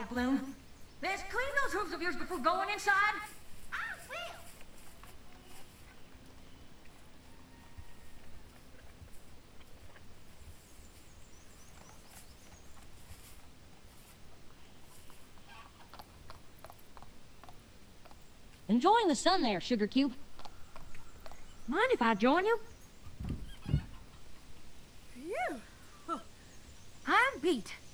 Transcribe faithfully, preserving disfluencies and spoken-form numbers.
right, Bloom. Let's clean those hooves of yours before going inside. I will. Enjoying the sun there, Sugar Cube. Mind if I join you? Phew. I'm Pete.